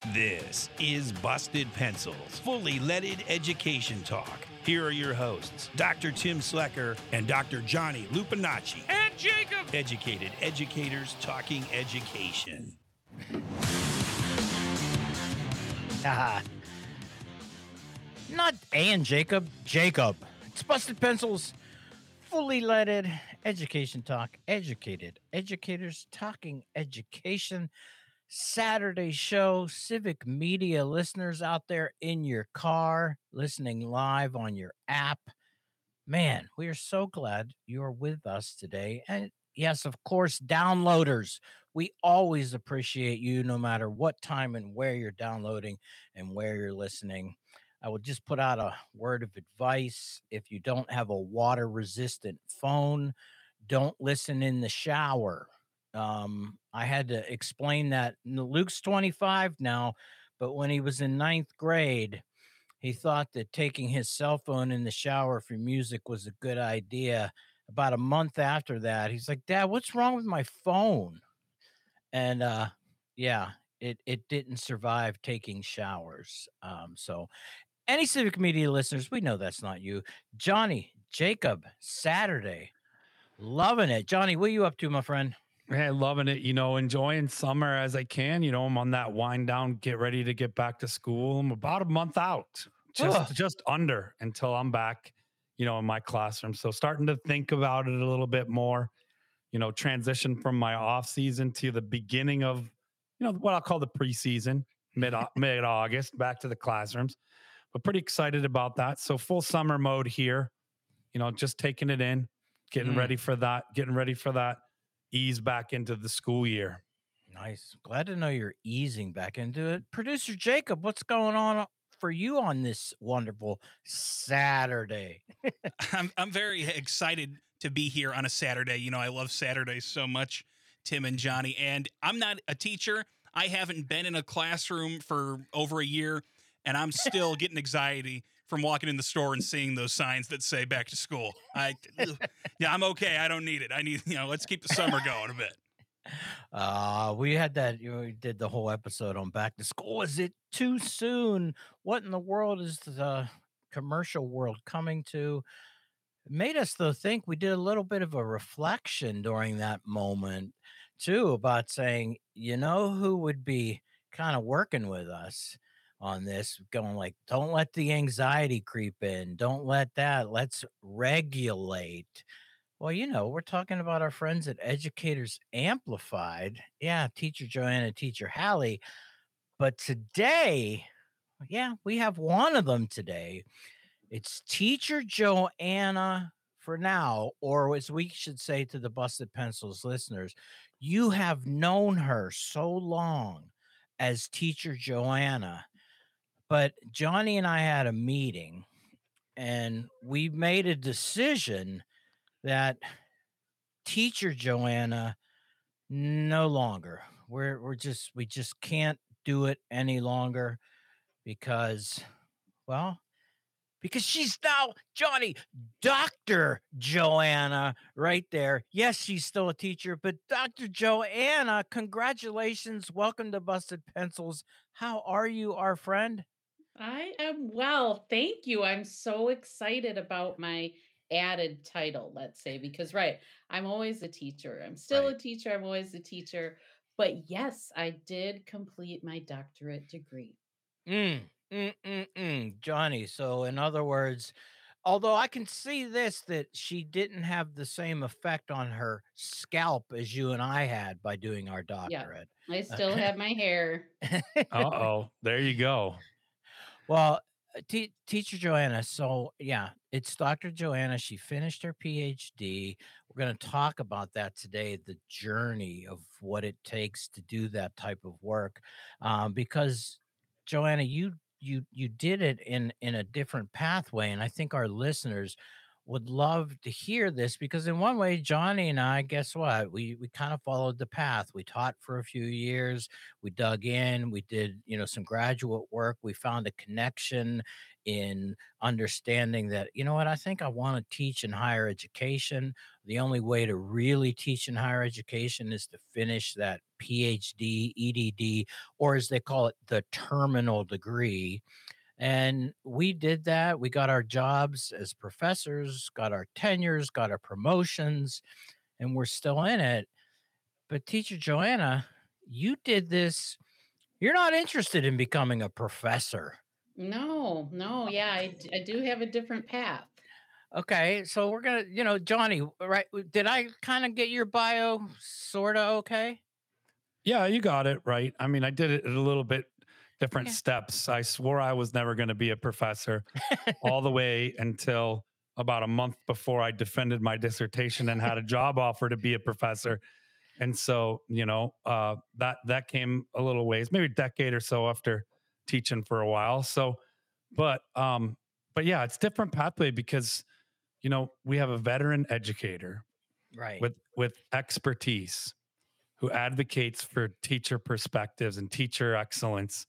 This is Busted Pencils, fully leaded education talk. Here are your hosts, Dr. Tim Slecker and Dr. Johnny Lupinacci. And Jacob! Educated educators talking education. Not and Jacob. It's Busted Pencils, fully leaded education talk. Educated educators talking education. Saturday show, civic media listeners out there in your car, listening live on your app. Man, we are so glad you're with us today. And yes, of course, downloaders. We always appreciate you no matter what time and where you're downloading and where you're listening. I will just put out a word of advice. If you don't have a water resistant phone, don't listen in the shower. I had to explain that. Luke's 25 now, but when he was in 9th grade, he thought that taking his cell phone in the shower for music was a good idea. About a month after that, he's like, "Dad, what's wrong with my phone?" And it didn't survive taking showers. So any civic media listeners, we know that's not you. Johnny, Jacob, Saturday, loving it. Johnny, what are you up to, my friend? Hey, loving it, enjoying summer as I can. I'm on that wind down, get ready to get back to school. I'm about a month out, just under until I'm back, in my classroom. So starting to think about it a little bit more, transition from my off season to the beginning of, what I'll call the preseason, mid-August, back to the classrooms. But pretty excited about that. So full summer mode here, just taking it in, getting ready for that, ease back into the school year. Nice. Glad to know you're easing back into it. Producer Jacob, what's going on for you on this wonderful Saturday? I'm very excited to be here on a Saturday. I love Saturdays so much, Tim and Johnny. And I'm not a teacher. I haven't been in a classroom for over a year, and I'm still getting anxiety from walking in the store and seeing those signs that say back to school. I'm okay. I don't need it. I need, let's keep the summer going a bit. We had that, we did the whole episode on back to school. Is it too soon? What in the world is the commercial world coming to? It made us, though, think. We did a little bit of a reflection during that moment, too, about saying, who would be kind of working with us on this, going like, don't let the anxiety creep in. Don't let that. Let's regulate. Well, we're talking about our friends at Educators Amplified. Yeah, Teacher Joanna, Teacher Hallie. But today, we have one of them today. It's Teacher Joanna for now, or as we should say to the Busted Pencils listeners, you have known her so long as Teacher Joanna. But Johnny and I had a meeting, and we made a decision that Teacher Joanna no longer. We just can't do it any longer because she's now, Johnny, Dr. Joanna right there. Yes, she's still a teacher, but Dr. Joanna, congratulations. Welcome to Busted Pencils. How are you, our friend? I am well. Thank you. I'm so excited about my added title, let's say, because I'm always a teacher. I'm still a teacher. I'm always a teacher. But yes, I did complete my doctorate degree. Johnny. So in other words, although I can see that she didn't have the same effect on her scalp as you and I had by doing our doctorate. Yeah, I still have my hair. Uh-oh, there you go. Well, Teacher Joanna. So it's Dr. Joanna. She finished her PhD. We're going to talk about that today, the journey of what it takes to do that type of work. Because Joanna, you did it in a different pathway. And I think our listeners would love to hear this because in one way, Johnny and I, guess what? We kind of followed the path. We taught for a few years. We dug in. We did, some graduate work. We found a connection in understanding that, you know what, I think I want to teach in higher education. The only way to really teach in higher education is to finish that PhD, EDD, or as they call it, the terminal degree. And we did that. We got our jobs as professors, got our tenures, got our promotions, and we're still in it. But teacher Joanna, you did this. You're not interested in becoming a professor. No, no, yeah, I do have a different path. Okay, so we're gonna, Johnny, right? Did I kind of get your bio sorta okay? Yeah, you got it right. I mean, I did it in a little bit different Okay. steps. I swore I was never going to be a professor all the way until about a month before I defended my dissertation and had a job offer to be a professor. And so, that came a little ways, maybe a decade or so after teaching for a while. So, but yeah, it's different pathway because we have a veteran educator Right. with expertise who advocates for teacher perspectives and teacher excellence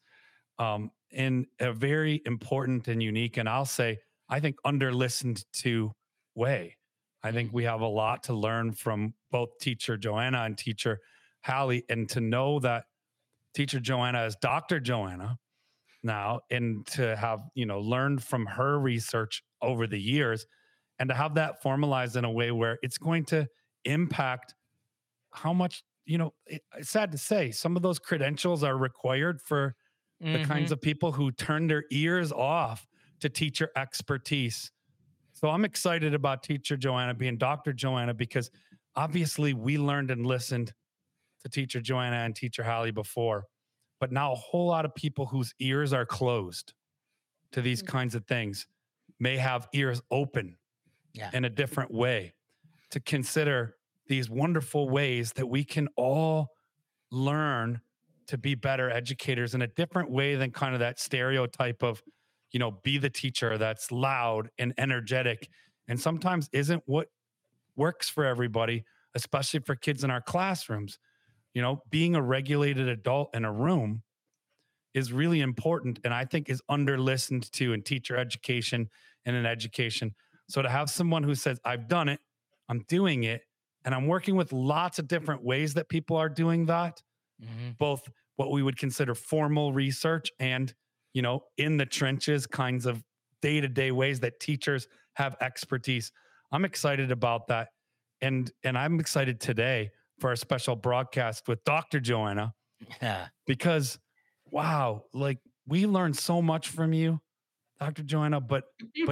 in a very important and unique, and I'll say, I think, under listened to way. I think we have a lot to learn from both teacher Joanna and teacher Hallie, and to know that teacher Joanna is Dr. Joanna now, and to have, learned from her research over the years, and to have that formalized in a way where it's going to impact how much, it's sad to say, some of those credentials are required for the kinds of people who turn their ears off to teacher expertise. So I'm excited about teacher Joanna being Dr. Joanna, because obviously we learned and listened to teacher Joanna and teacher Hallie before, but now a whole lot of people whose ears are closed to these kinds of things may have ears open in a different way to consider these wonderful ways that we can all learn to be better educators in a different way than kind of that stereotype of, be the teacher that's loud and energetic, and sometimes isn't what works for everybody, especially for kids in our classrooms. Being a regulated adult in a room is really important, and I think is under listened to in teacher education and in education. So to have someone who says, I've done it, I'm doing it, and I'm working with lots of different ways that people are doing that, both what we would consider formal research and, in the trenches kinds of day-to-day ways that teachers have expertise. I'm excited about that. And I'm excited today for our special broadcast with Dr. Joanna, because wow, like we learned so much from you, Dr. Joanna, but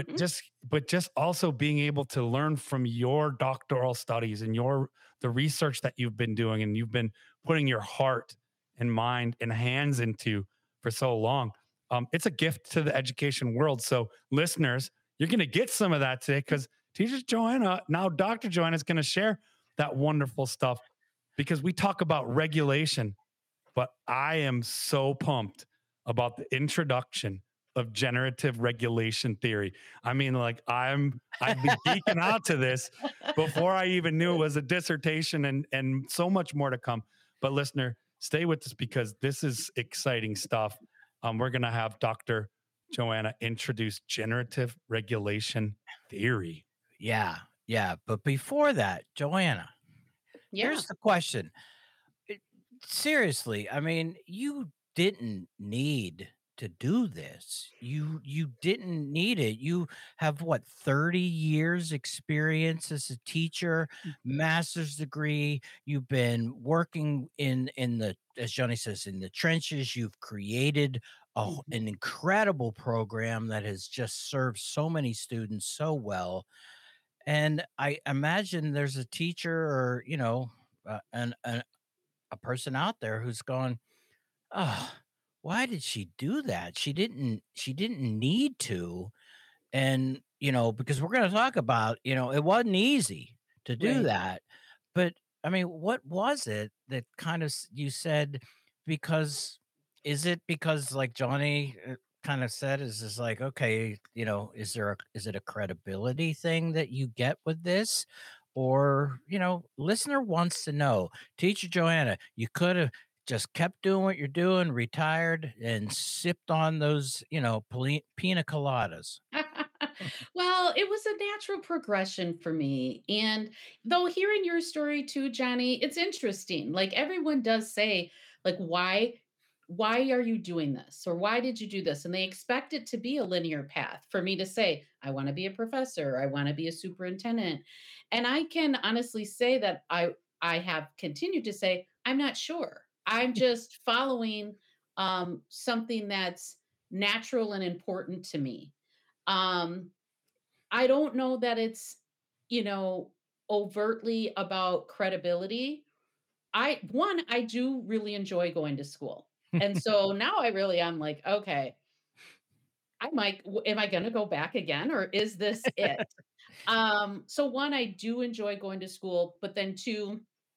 just also being able to learn from your doctoral studies and the research that you've been doing and you've been putting your heart and mind and hands into for so long. It's a gift to the education world. So listeners, you're going to get some of that today, because teacher Joanna, now Dr. Joanna, is going to share that wonderful stuff, because we talk about regulation, but I am so pumped about the introduction of generative regulation theory. I mean, like I've been geeking out to this before I even knew it was a dissertation, and so much more to come. But listener, stay with us, because this is exciting stuff. We're going to have Dr. Joanna introduce generative regulation theory. Yeah. But before that, Joanna, here's the question. Seriously, I mean, you didn't need to do this. You didn't need it. You have what, 30 years experience as a teacher, master's degree. You've been working in the, as Johnny says, in the trenches. You've created an incredible program that has just served so many students so well. And I imagine there's a teacher or, a person out there who's going, oh, why did she do that? She didn't need to. And, because we're going to talk about, it wasn't easy to do that. But I mean, what was it that kind of, you said, because, is it because like Johnny kind of said, is this like, okay, is it a credibility thing that you get with this? Or, listener wants to know, teacher Joanna, you could have just kept doing what you're doing, retired, and sipped on those, pina coladas. Well, it was a natural progression for me. And though hearing your story too, Johnny, it's interesting. Like everyone does say, like, why are you doing this? Or why did you do this? And they expect it to be a linear path for me to say, I want to be a professor, I want to be a superintendent. And I can honestly say that I have continued to say, I'm not sure. I'm just following something that's natural and important to me. um I don't know that it's, you know, overtly about credibility. I do really enjoy going to school. And so now I really am like, okay, am I going to go back again or is this it? So one, I do enjoy going to school, but then two,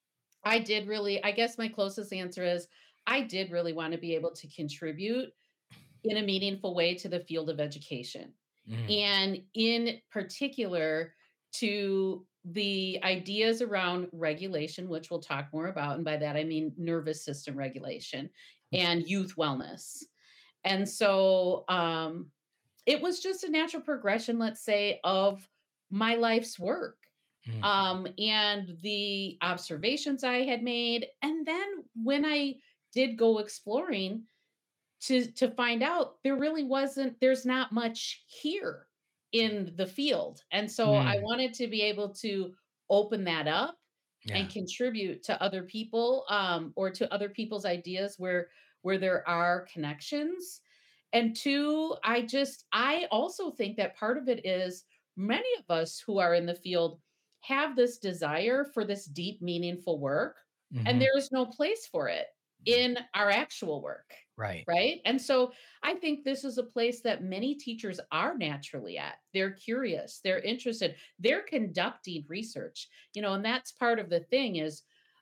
I guess my closest answer is I did really want to be able to contribute in a meaningful way to the field of education. Mm, And in particular, to the ideas around regulation, which we'll talk more about. And by that, I mean nervous system regulation and youth wellness. And so it was just a natural progression, let's say, of my life's work mm, and the observations I had made. And then when I did go exploring, to find out there's not much here in the field. And so I mm. wanted to be able to open that up Yeah. and contribute to other people or to other people's ideas where there are connections. And two, I also think that part of it is many of us who are in the field have this desire for this deep meaningful work, and Mhm. there is no place for it in our actual work. Right. Right. And so I think this is a place that many teachers are naturally at. They're curious, they're interested, they're conducting research, and that's part of the thing is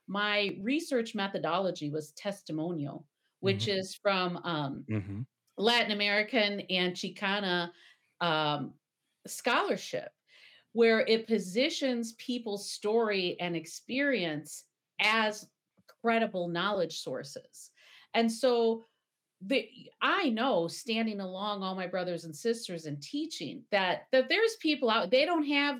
my research methodology was testimonial, which Mhm. is from Mm-hmm. Latin American and Chicana um, scholarship, where it positions people's story and experience as credible knowledge sources. And so the I know standing along all my brothers and sisters and teaching that there's people out, they don't have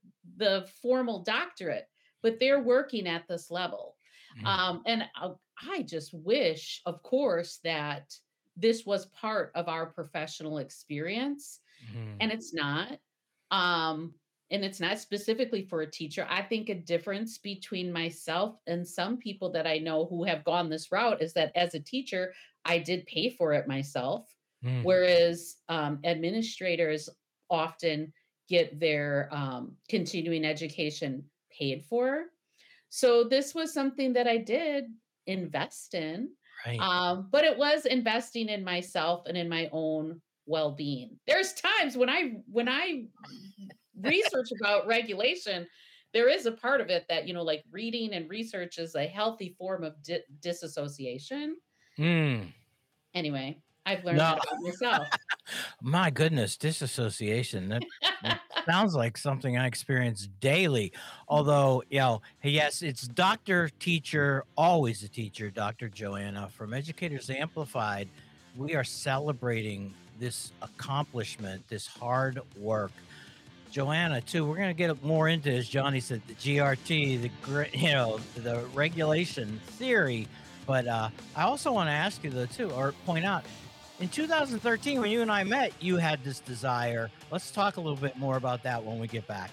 the formal doctorate, but they're working at this level. Mm, And I just wish, of course, that this was part of our professional experience, mhm. and it's not. Um, and it's not specifically for a teacher. I think a difference between myself and some people that I know who have gone this route is that as a teacher, I did pay for it myself, Mm. whereas administrators often get their continuing education paid for. So this was something that I did invest in, Right. but it was investing in myself and in my own well-being. There's times when I research about regulation, there is a part of it that like reading and research is a healthy form of disassociation. Mm. Anyway, I've learned No, that about myself. my goodness, disassociation. That sounds like something I experience daily. Although, yes, it's Dr. Teacher, always a teacher, Dr. Joanna from Educators Amplified. We are celebrating this accomplishment, this hard work. Joanna, too, we're going to get more into, as Johnny said, the GRT, the regulation theory. But I also want to ask you, though, too, or point out, in 2013, when you and I met, you had this desire. Let's talk a little bit more about that when we get back.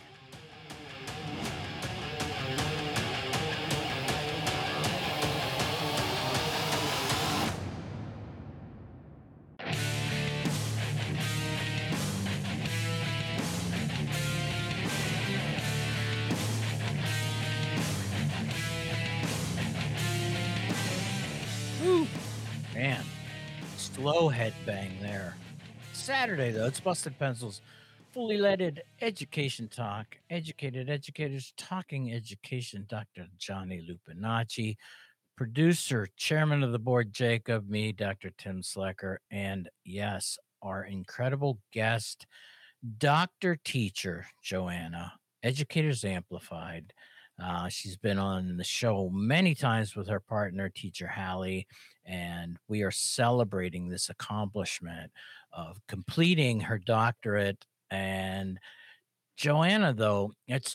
Woo! Man, slow headbang there. Saturday, though, it's Busted Pencils, fully leaded education talk, educated educators talking education. Dr. Johnny Lupinacci, producer, chairman of the board, Jacob, me, Dr. Tim Slecker, and yes, our incredible guest, Dr. Teacher Joanna, Educators Amplified. She's been on the show many times with her partner, teacher Hallie, and we are celebrating this accomplishment of completing her doctorate. And Joanna, though, it's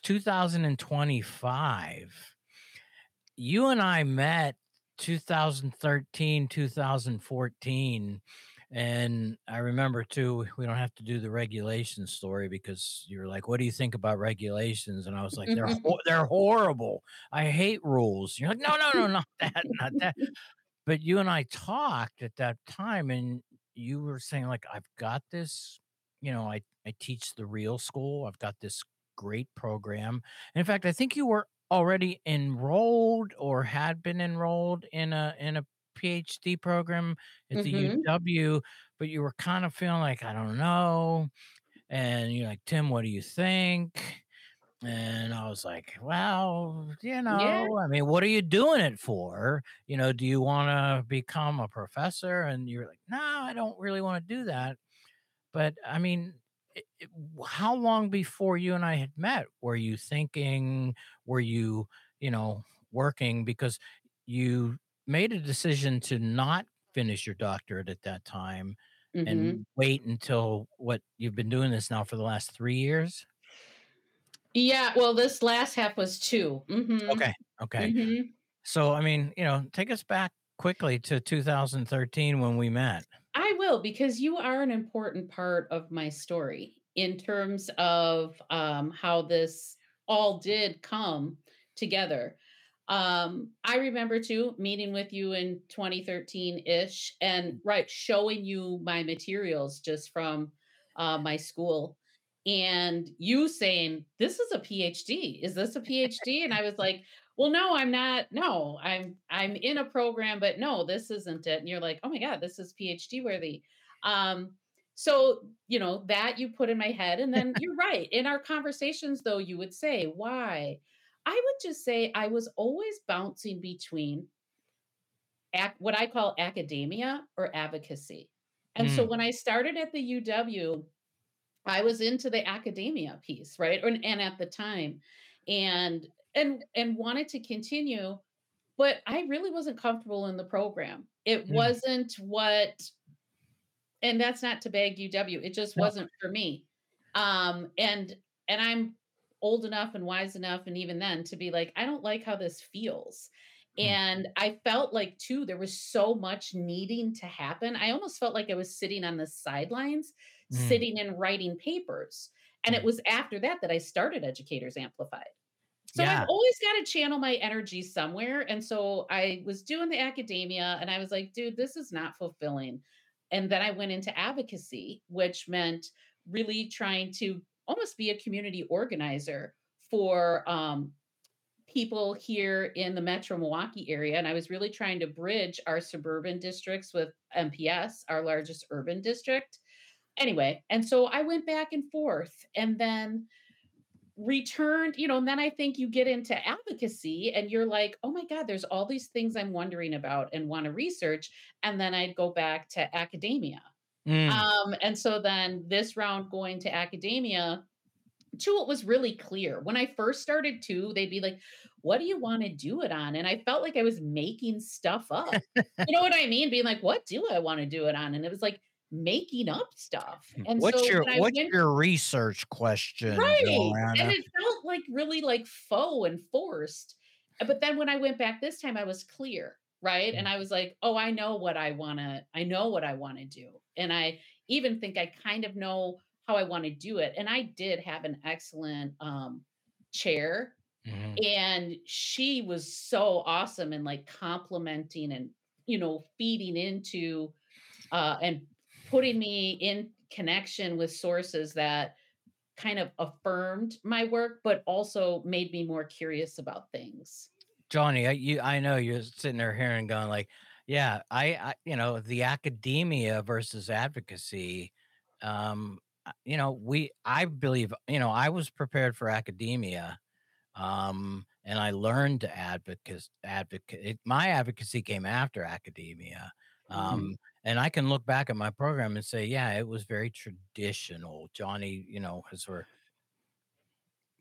2025. You and I met 2013, 2014. And I remember too, we don't have to do the regulation story because you're like, what do you think about regulations? And I was like, they're horrible. I hate rules. You're like, no, no, no, not that, not that. But you and I talked at that time, and you were saying, like, I've got this, I teach the real school. I've got this great program. And in fact, I think you were already enrolled or had been enrolled in a PhD program at the Mhm. UW, but you were kind of feeling like, I don't know. And you're like, Tim, what do you think? And I was like, well, Yeah. I mean, what are you doing it for? Do you want to become a professor? And you're like, no, I don't really want to do that. But I mean, how long before you and I had met were you thinking, were you, working? Because you made a decision to not finish your doctorate at that time Mhm. and wait until what you've been doing this now for the last 3 years. Yeah, well, this last half was 2. Mhm. Okay. Okay. Mhm. So, I mean, take us back quickly to 2013 when we met. I will, because you are an important part of my story in terms of how this all did come together. I remember too meeting with you in 2013 ish, and right, showing you my materials just from my school, and you saying, "This is a PhD. Is this a PhD?" And I was like, well, no, I'm not. No, I'm in a program, but no, this isn't it. And you're like, oh my God, this is PhD worthy. Um, so that you put in my head. And then you're right. In our conversations, though, you would say, why? I would just say I was always bouncing between what I call academia or advocacy. And so Mm, when I started at the UW, I was into the academia piece, right? And at the time, and and wanted to continue, but I really wasn't comfortable in the program. It mm. wasn't what, and that's not to bag UW. It just No. wasn't for me. And I'm old enough and wise enough, and even then, to be like, I don't like how this feels. Mm, And I felt like too, there was so much needing to happen. I almost felt like I was sitting on the sidelines, mm, sitting and writing papers. And it mm. was after that that I started Educators Amplified. So I've Yeah. always got to channel my energy somewhere. And so I was doing the academia, and I was like, dude, this is not fulfilling. And then I went into advocacy, which meant really trying to almost be a community organizer for people here in the Metro Milwaukee area. And I was really trying to bridge our suburban districts with MPS, our largest urban district. Anyway, and so I went back and forth, and then returned, and then I think you get into advocacy and you're like, oh my God, there's all these things I'm wondering about and want to research. And then I'd go back to academia. Mm, And so then this round going to academia, too, it was really clear. When I first started too, they'd be like, what do you want to do it on? And I felt like I was making stuff up. You know what I mean? Being like, what do I want to do it on? And it was like making up stuff. And what's so your when I what's went, your research question, right, and Joanna? it felt like really like faux and forced. But then when I went back this time, I was clear, right? And Mm, I was like, "Oh, I know what I wanna do." And I even think I kind of know how I wanna do it. And I did have an excellent, chair, mhm. and she was so awesome and, like, complimenting and, feeding into, and putting me in connection with sources that kind of affirmed my work, but also made me more curious about things. Johnny, I know you're sitting there hearing going like, yeah, the academia versus advocacy. I believe, I was prepared for academia. And I learned to advocate. My advocacy came after academia. Mhm. And I can look back at my program and say, yeah, it was very traditional. Johnny, has sort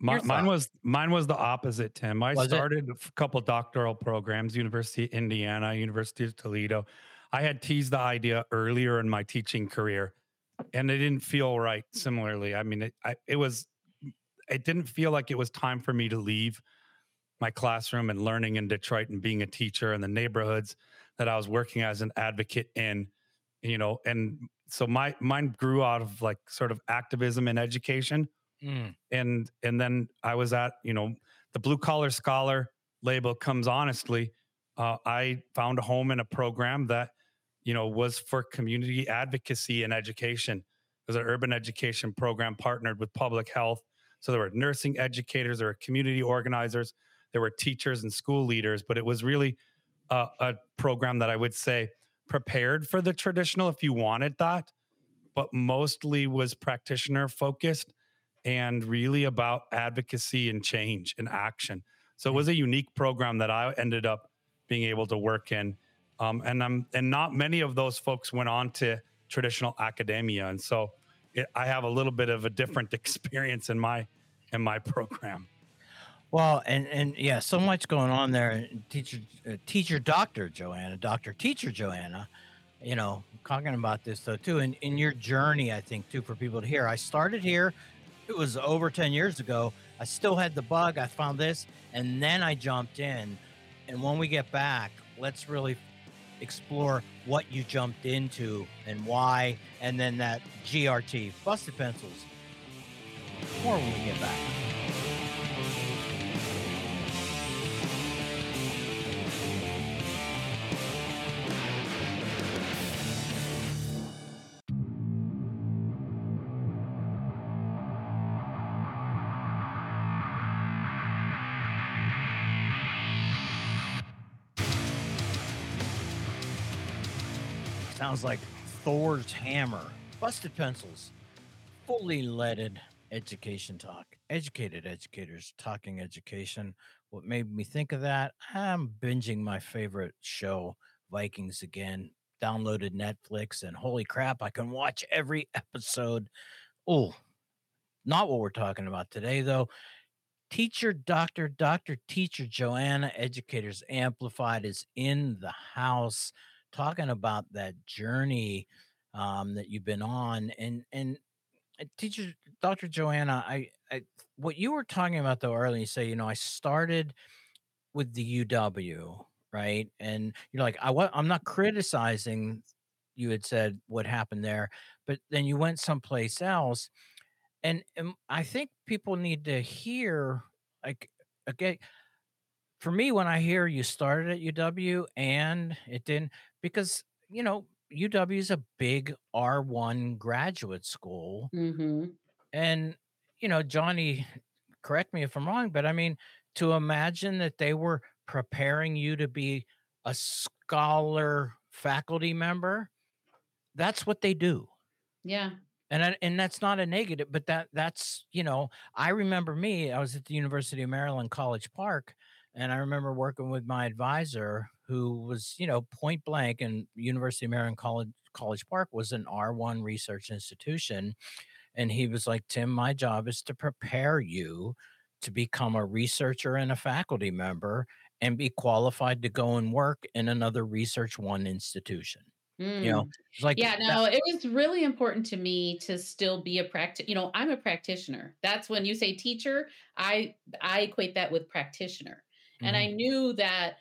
Mine was the opposite, Tim. I Was it? started a couple doctoral programs, University of Indiana, University of Toledo. I had teased the idea earlier in my teaching career, and it didn't feel right. Similarly, I mean, it didn't feel like it was time for me to leave my classroom and learning in Detroit and being a teacher in the neighborhoods that I was working as an advocate in, and so mine grew out of like sort of activism in education. Mm. And then I was at, the blue collar scholar label comes honestly. I found a home in a program that, was for community advocacy and education. It was an urban education program partnered with public health. So there were nursing educators, there were community organizers, there were teachers and school leaders, but it was really a program that I would say prepared for the traditional if you wanted that, but mostly was practitioner focused and really about advocacy and change and action. So it was a unique program that I ended up being able to work in. And not many of those folks went on to traditional academia. And so I have a little bit of a different experience in my program. Well, and yeah, so much going on there. Teacher, Dr. Joanna, Dr. Teacher Joanna, talking about this though too. And in your journey, I think too, for people to hear, I started here. It was over 10 years ago. I still had the bug. I found this, and then I jumped in. And when we get back, let's really explore what you jumped into and why, and then that GRT, Busted Pencils. More when we get back. Sounds like Thor's hammer. Busted Pencils. Fully leaded education talk. Educated educators talking education. What made me think of that? I'm binging my favorite show, Vikings, again. Downloaded Netflix, and holy crap, I can watch every episode. Oh, not what we're talking about today, though. Teacher, Dr. Teacher Joanna, Educators Amplified, is in the house talking about that journey that you've been on. And Teacher, Dr. Joanna, I what you were talking about though earlier, you say, I started with the UW, right? And you're like, I'm not criticizing, you had said, what happened there, but then you went someplace else. And I think people need to hear, like, okay, for me, when I hear you started at UW and it didn't, because, UW is a big R1 graduate school. Mm-hmm. And, Johnny, correct me if I'm wrong, but I mean, to imagine that they were preparing you to be a scholar faculty member, that's what they do. Yeah. And that's not a negative, but that's, I remember I was at the University of Maryland, College Park, and I remember working with my advisor who was, point blank, and University of Maryland College Park was an R1 research institution. And he was like, Tim, my job is to prepare you to become a researcher and a faculty member and be qualified to go and work in another Research One institution. It's like, yeah, no, it was really important to me to still be a I'm a practitioner. That's when you say teacher, I equate that with practitioner. And I knew that,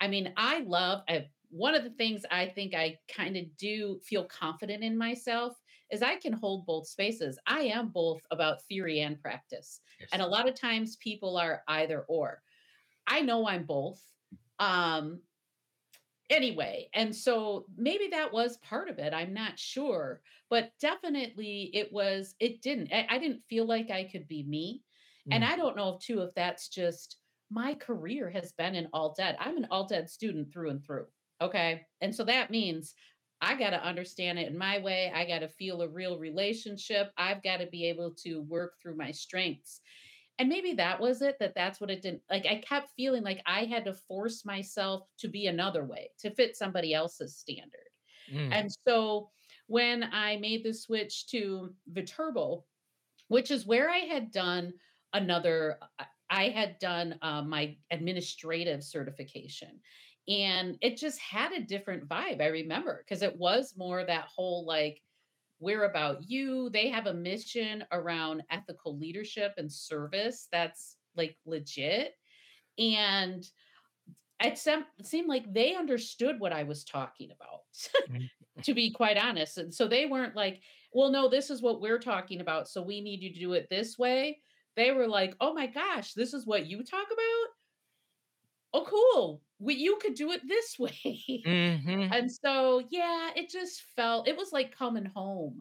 one of the things I think I kind of do feel confident in myself is I can hold both spaces. I am both about theory and practice. Yes. And a lot of times people are either or. I know I'm both. Anyway, and so maybe that was part of it. I'm not sure, but definitely I didn't feel like I could be me. And I don't know too, if that's just my career has been in alt ed. I'm an alt ed student through and through. Okay. And so that means I got to understand it in my way. I got to feel a real relationship. I've got to be able to work through my strengths. And maybe that was it, that's what it didn't, like, I kept feeling like I had to force myself to be another way to fit somebody else's standard. And so when I made the switch to Viterbo, which is where I had done another, I had done my administrative certification, and it just had a different vibe. I remember because it was more that whole like, we're about you. They have a mission around ethical leadership and service that's like legit. And seemed like they understood what I was talking about, Mhm. to be quite honest. And so they weren't like, well, no, this is what we're talking about. So we need you to do it this way. They were like, oh my gosh, this is what you talk about? Oh, cool. You could do it this way. Mhm. And so, yeah, it just felt, it was like coming home.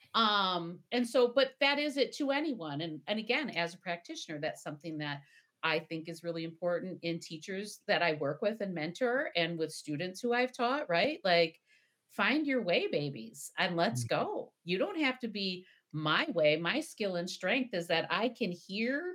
And so, but that is it to anyone. And again, as a practitioner, that's something that I think is really important in teachers that I work with and mentor and with students who I've taught, right? Like, find your way, babies, and let's go. You don't have to be my way. My skill and strength is that I can hear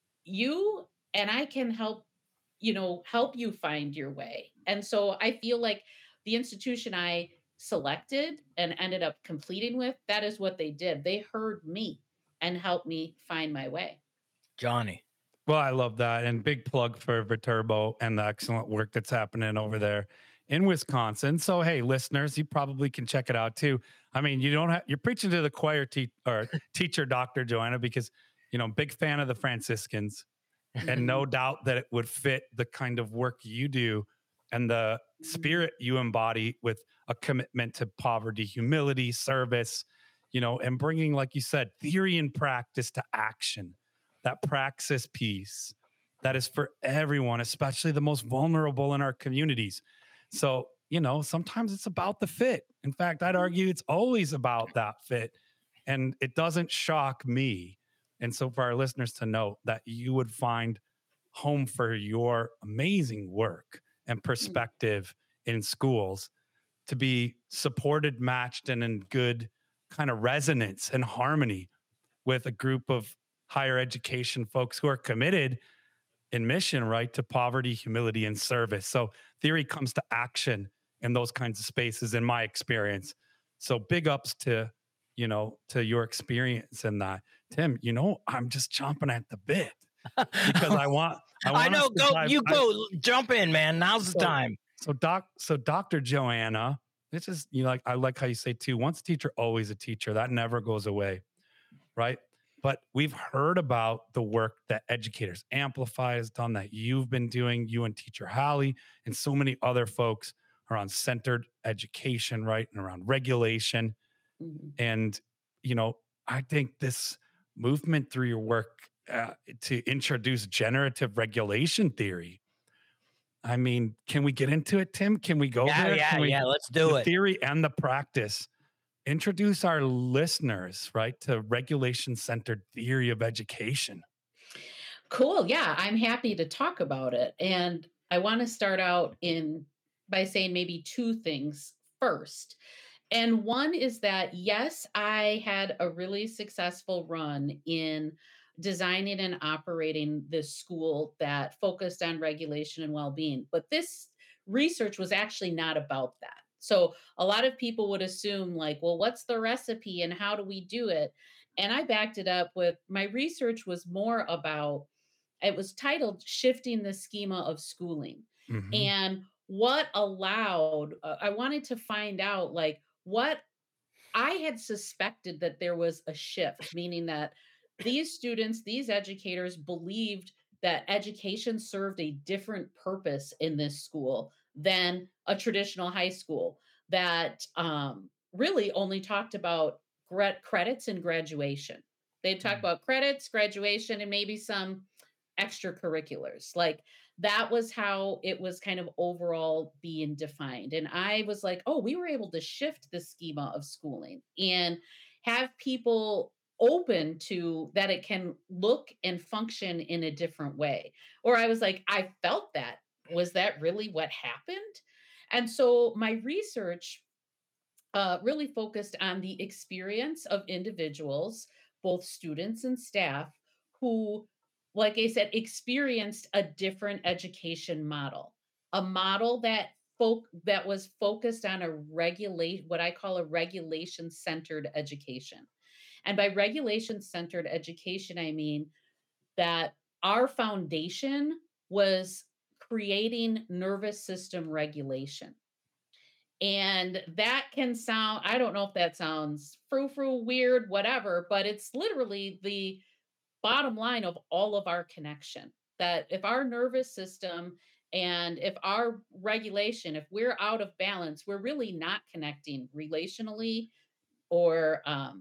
you and I can help, help you find your way. And so I feel like the institution I selected and ended up completing with, that is what they did. They heard me and helped me find my way. Johnny. Well, I love that. And big plug for Viterbo and the excellent work that's happening over there in Wisconsin. So, hey, listeners, you probably can check it out too. I mean, you don't have, you're preaching to the choir or teacher, Dr. Joanna, because, big fan of the Franciscans and no doubt that it would fit the kind of work you do and the spirit you embody with a commitment to poverty, humility, service, and bringing, like you said, theory and practice to action. That praxis piece that is for everyone, especially the most vulnerable in our communities. So, sometimes it's about the fit. In fact, I'd argue it's always about that fit. And it doesn't shock me. And so for our listeners to know that you would find home for your amazing work and perspective in schools to be supported, matched, and in good kind of resonance and harmony with a group of higher education folks who are committed in mission, right, to poverty, humility, and service. So theory comes to action in those kinds of spaces, in my experience. So big ups to, to your experience in that. Tim, I'm just chomping at the bit because I want I know. Jump in, man. Now's the time. So Dr. Joanna, this is, I like how you say too, once a teacher, always a teacher. That never goes away, right? But we've heard about the work that Educators Amplify has done, that you've been doing, you and Teacher Hallie, and so many other folks around centered education, right? And around regulation. Mhm. And, I think this movement through your work to introduce generative regulation theory. I mean, can we get into it, Tim? Can we go there? Yeah. Let's do it. Theory and the practice. Introduce our listeners, right, to regulation-centered theory of education. Cool. Yeah, I'm happy to talk about it. And I want to start out by saying maybe two things first. And one is that, yes, I had a really successful run in designing and operating this school that focused on regulation and well-being. But this research was actually not about that. So a lot of people would assume, like, well, what's the recipe and how do we do it? And I backed it up with my research was more about, it was titled Shifting the Schema of Schooling. Mhm. And what allowed, I wanted to find out, like, what I had suspected that there was a shift, meaning that these students, these educators believed that education served a different purpose in this school than a traditional high school that really only talked about credits and graduation. They talked about credits, graduation, and maybe some extracurriculars. Like that was how it was kind of overall being defined. And I was like, oh, we were able to shift the schema of schooling and have people open to that it can look and function in a different way. Or I was like, I felt that. Was that really what happened? And so my research really focused on the experience of individuals, both students and staff, who, like I said, experienced a different education model, a model that that was focused on what I call a regulation centered education. And by regulation centered education, I mean that our foundation was creating nervous system regulation. And that can sound, I don't know if that sounds frou-frou, weird, whatever, but it's literally the bottom line of all of our connection. That if our nervous system and if our regulation, if we're out of balance, we're really not connecting relationally or,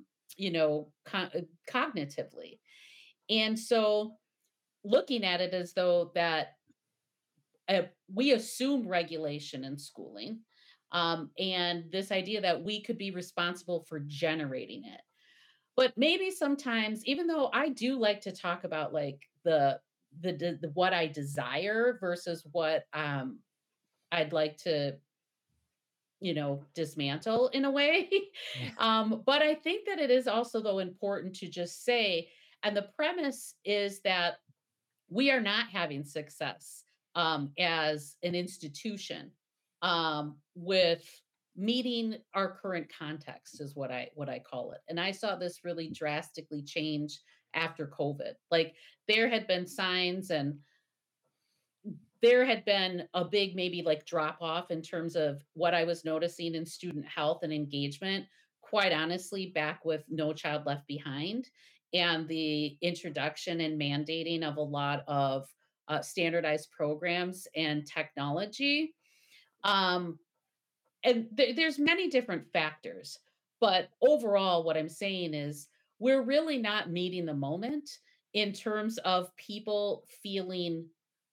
cognitively. And so looking at it as though that we assume regulation in schooling, and this idea that we could be responsible for generating it. But maybe sometimes, even though I do like to talk about like the what I desire versus what I'd like to dismantle in a way. But I think that it is also though important to just say, and the premise is that we are not having success as an institution with meeting our current context is what I call it. And I saw this really drastically change after COVID. Like there had been signs and there had been a big maybe like drop off in terms of what I was noticing in student health and engagement, quite honestly, back with No Child Left Behind and the introduction and mandating of a lot of standardized programs and technology. Um, and there's many different factors, but overall, what I'm saying is we're really not meeting the moment in terms of people feeling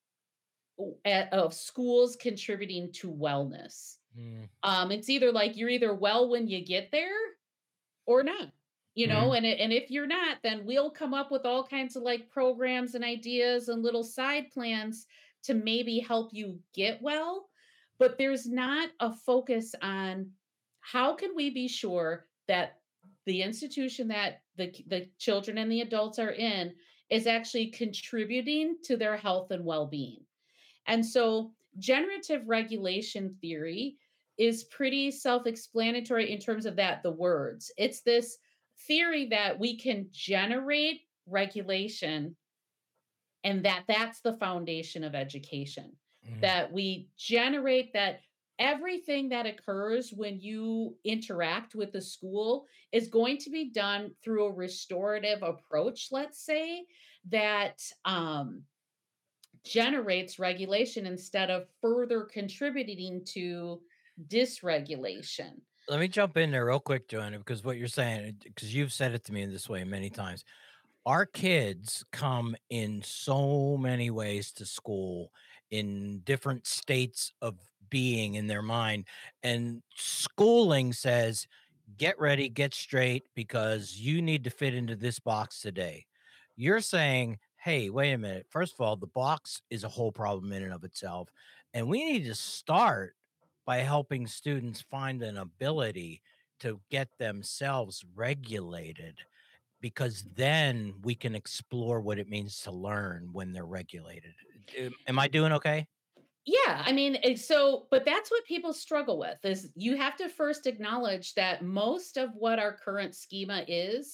of schools contributing to wellness. Mm. It's either like you're either well when you get there or not, Mhm. and if you're not, then we'll come up with all kinds of like programs and ideas and little side plans to maybe help you get well. But there's not a focus on how can we be sure that the institution that the children and the adults are in is actually contributing to their health and well-being. And so generative regulation theory is pretty self explanatory in terms of that, the words. It's this theory that we can generate regulation and that's the foundation of education. Mhm. That we generate that everything that occurs when you interact with the school is going to be done through a restorative approach, let's say, that generates regulation instead of further contributing to dysregulation. Let me jump in there real quick, Joanna, because what you're saying, because you've said it to me in this way many times. Our kids come in so many ways to school in different states of being in their mind. And schooling says, get ready, get straight, because you need to fit into this box today. You're saying, hey, wait a minute. First of all, the box is a whole problem in and of itself. And we need to start by helping students find an ability to get themselves regulated, because then we can explore what it means to learn when they're regulated. Am I doing okay? Yeah, I mean, but that's what people struggle with is you have to first acknowledge that most of what our current schema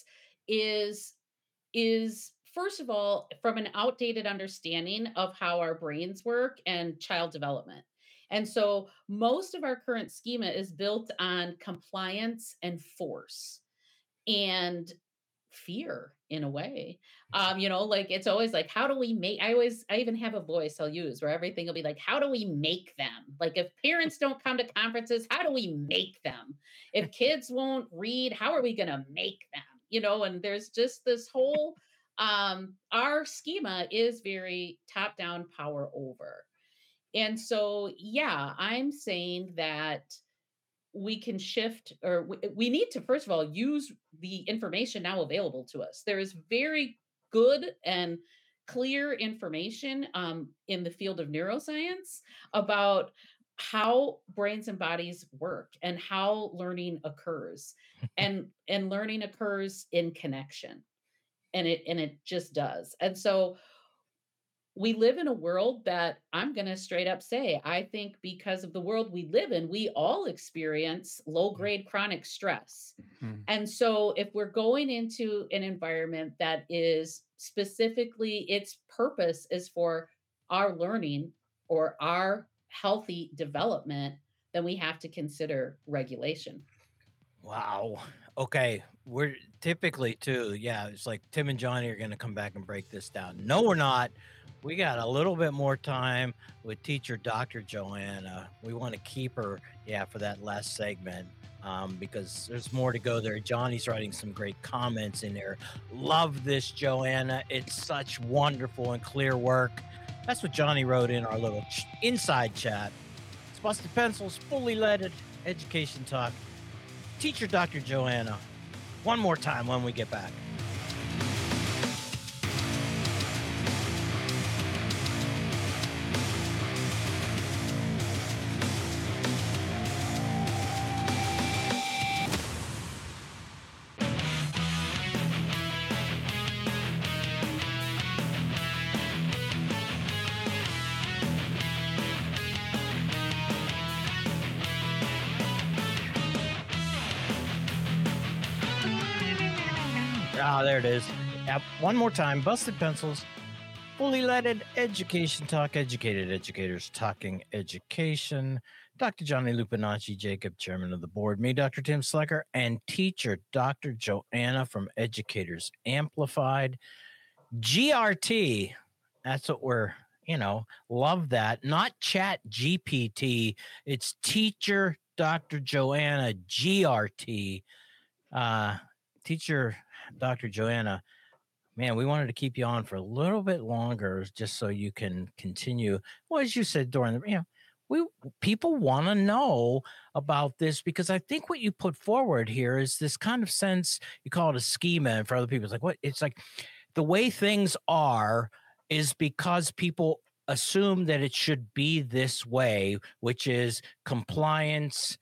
is is first of all from an outdated understanding of how our brains work and child development. And so most of our current schema is built on compliance and force and fear in a way. Like it's always like, how do we make I even have a voice I'll use where everything will be like, how do we make them? Like if parents don't come to conferences, how do we make them? If kids won't read, how are we gonna make them? And there's just this whole our schema is very top-down power over. And so yeah, I'm saying that we can shift or we need to first of all use the information now available to us. There is very good and clear information in the field of neuroscience about how brains and bodies work and how learning occurs, and learning occurs in connection, and it just does. And so we live in a world that I'm going to straight up say, I think because of the world we live in, we all experience low grade chronic stress. Mhm. And so if we're going into an environment that is specifically its purpose is for our learning or our healthy development, then we have to consider regulation. Wow. Okay. We're typically too, yeah, it's like Tim and Johnny are going to come back and break this down. No, we're not. We got a little bit more time with teacher Dr. Joanna. We want to keep her, yeah, for that last segment because there's more to go there. Johnny's writing some great comments in there. Love this, Joanna. It's such wonderful and clear work. That's what Johnny wrote in our little inside chat. It's Busted Pencils, fully leaded education talk. Teacher Dr. Joanna, one more time when we get back. Ah, there it is. Yep. One more time. Busted Pencils. Fully leaded education talk. Educated educators talking education. Dr. Johnny Lupinacci, Jacob, chairman of the board. Me, Dr. Tim Slecker, and teacher Dr. Joanna from Educators Amplified. GRT. That's what we're, love that. Not Chat GPT. It's teacher Dr. Joanna, GRT. Teacher Dr. Joanna, man, we wanted to keep you on for a little bit longer just so you can continue. Well, as you said during the, people want to know about this because I think what you put forward here is this kind of sense, you call it a schema, and for other people, it's like, what? It's like the way things are is because people assume that it should be this way, which is compliance.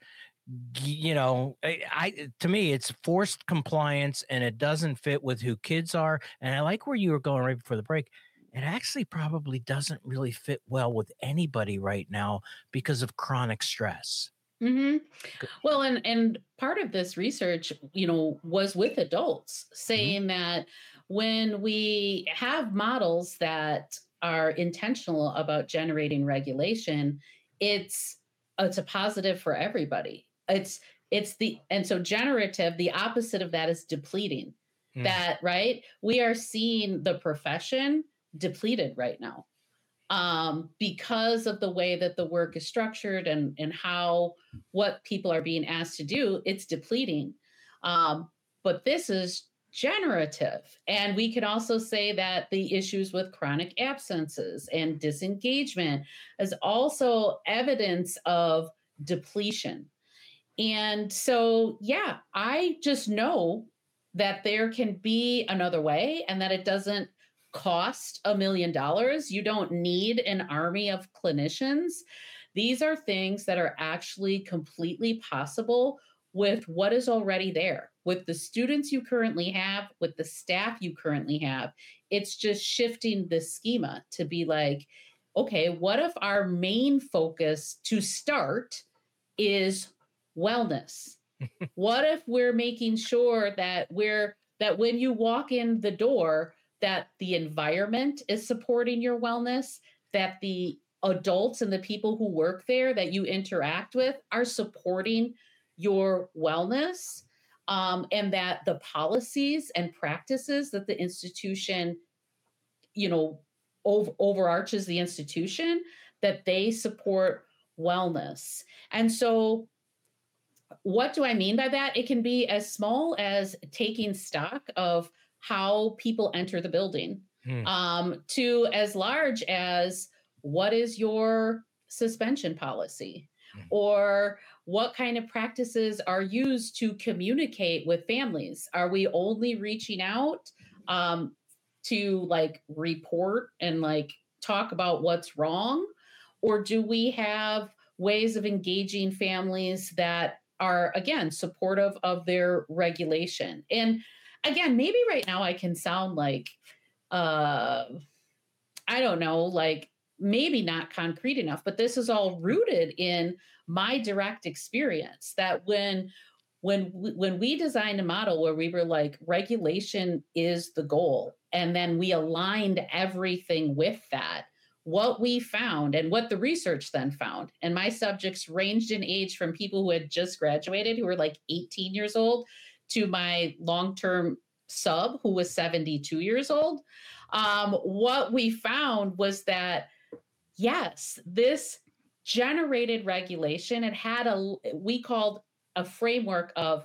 To me, it's forced compliance and it doesn't fit with who kids are. And I like where you were going right before the break. It actually probably doesn't really fit well with anybody right now because of chronic stress. Mm-hmm. Well, and part of this research, was with adults saying that when we have models that are intentional about generating regulation, it's a positive for everybody. And so generative, the opposite of that is depleting. That, right? We are seeing the profession depleted right now because of the way that the work is structured and what people are being asked to do. It's depleting. But this is generative. And we can also say that the issues with chronic absences and disengagement is also evidence of depletion. And so, yeah, I just know that there can be another way and that it doesn't cost $1 million. You don't need an army of clinicians. These are things that are actually completely possible with what is already there, with the students you currently have, with the staff you currently have. It's just shifting the schema to be like, okay, what if our main focus to start is wellness? What if we're making sure that when you walk in the door, that the environment is supporting your wellness, that the adults and the people who work there that you interact with are supporting your wellness, and that the policies and practices that the institution, overarches the institution, that they support wellness. And so what do I mean by that? It can be as small as taking stock of how people enter the building, to as large as what is your suspension policy, or what kind of practices are used to communicate with families. Are we only reaching out to report and talk about what's wrong? Or do we have ways of engaging families that are, again, supportive of their regulation? And again, maybe right now I can sound like, I I don't know, like maybe not concrete enough, but this is all rooted in my direct experience that when we designed a model where we were like, regulation is the goal, and then we aligned everything with that, what we found and what the research then found, and my subjects ranged in age from people who had just graduated, who were like 18 years old, to my long-term sub who was 72 years old. What we found was that, yes, this generated regulation. It had we called a framework of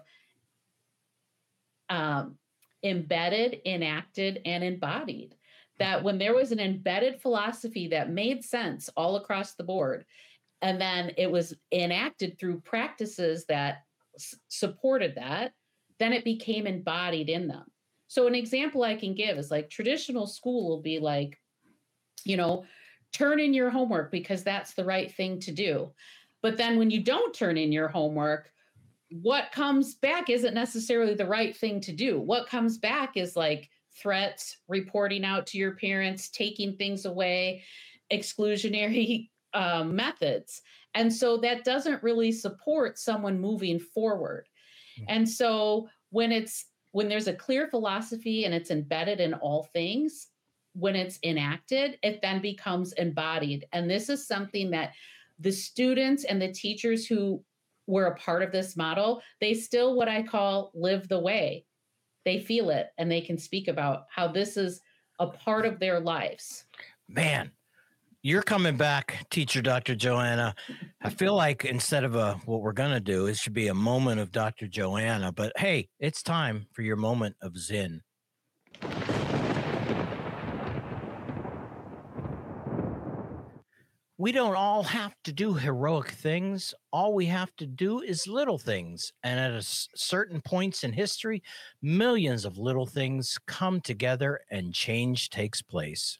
embedded, enacted, and embodied. That when there was an embedded philosophy that made sense all across the board, and then it was enacted through practices that supported that, then it became embodied in them. So an example I can give is like traditional school will be like, turn in your homework because that's the right thing to do. But then when you don't turn in your homework, what comes back isn't necessarily the right thing to do. What comes back is like threats, reporting out to your parents, taking things away, exclusionary methods. And so that doesn't really support someone moving forward. And so when there's a clear philosophy and it's embedded in all things, when it's enacted, it then becomes embodied. And this is something that the students and the teachers who were a part of this model, they still, what I call, live the way. They feel it and they can speak about how this is a part of their lives. Man, you're coming back, teacher Dr. Joanna. I feel like instead of what we're going to do, it should be a moment of Dr. Joanna. But hey, it's time for your moment of Zen. We don't all have to do heroic things. All we have to do is little things. And at certain points in history, millions of little things come together and change takes place.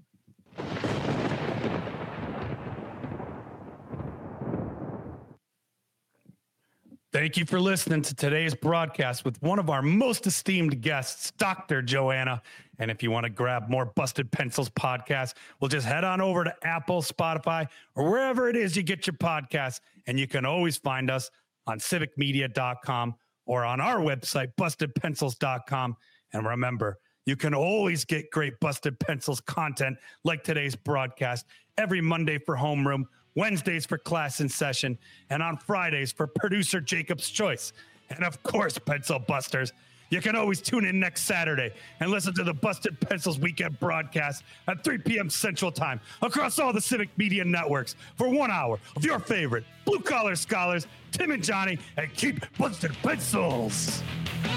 Thank you for listening to today's broadcast with one of our most esteemed guests, Dr. Joanna. And if you want to grab more Busted Pencils podcasts, well, just head on over to Apple, Spotify, or wherever it is you get your podcasts. And you can always find us on civicmedia.com or on our website, bustedpencils.com. And remember, you can always get great Busted Pencils content like today's broadcast every Monday for Homeroom, Wednesdays for Class in Session, and on Fridays for Producer Jacob's Choice. And of course, Pencil Busters, you can always tune in next Saturday and listen to the Busted Pencils weekend broadcast at 3 p.m. Central Time across all the Civic Media networks for 1 hour of your favorite blue-collar scholars, Tim and Johnny, and keep Busted Pencils.